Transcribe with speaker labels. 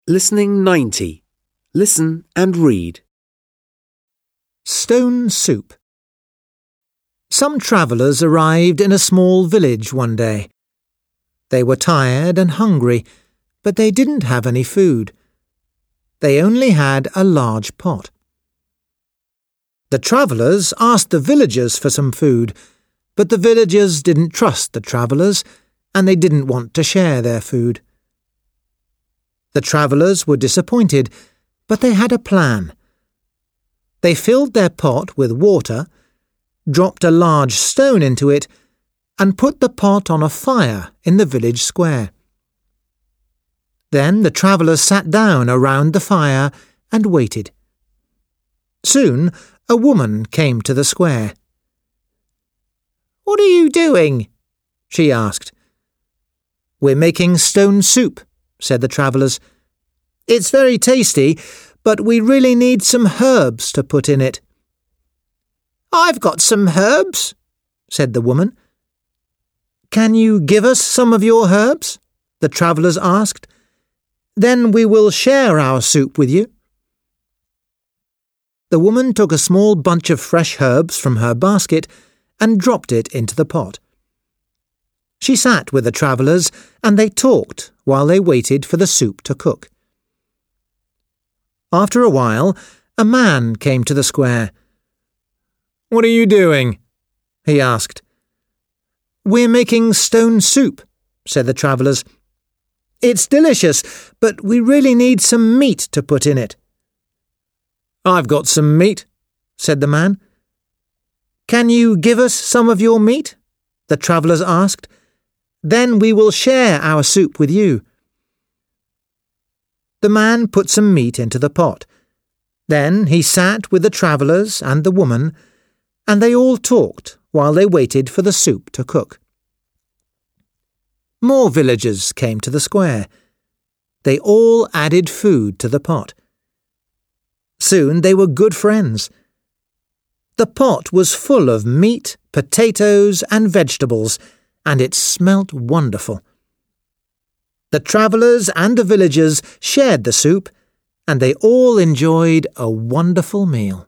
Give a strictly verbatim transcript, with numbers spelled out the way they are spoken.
Speaker 1: Listening ninety. Listen and read.
Speaker 2: Stone soup. Some travellers arrived in a small village one day. They were tired and hungry, but they didn't have any food. They only had a large pot. The travellers asked the villagers for some food, but the villagers didn't trust the travellers, and they didn't want to share their food. The travellers were disappointed, but they had a plan. They filled their pot with water, dropped a large stone into it, and put the pot on a fire in the village square. Then the travellers sat down around the fire and waited. Soon a woman came to the square. "What are you doing?" she asked. "We're making stone soup," said the travellers. "It's very tasty, but we really need some herbs to put in it." "I've got some herbs," said the woman. "Can you give us some of your herbs?" the travellers asked. "Then we will share our soup with you." The woman took a small bunch of fresh herbs from her basket and dropped it into the pot. She sat with the travellers and they talked while they waited for the soup to cook. After a while, a man came to the square. "What are you doing?" he asked. "We're making stone soup," said the travellers. "It's delicious, but we really need some meat to put in it." "I've got some meat," said the man. "Can you give us some of your meat?" the travellers asked. "Then we will share our soup with you." The man put some meat into the pot. Then he sat with the travellers and the woman, and they all talked while they waited for the soup to cook. More villagers came to the square. They all added food to the pot. Soon they were good friends. The pot was full of meat, potatoes, and vegetables, and it smelt wonderful. The travellers and the villagers shared the soup, and they all enjoyed a wonderful meal.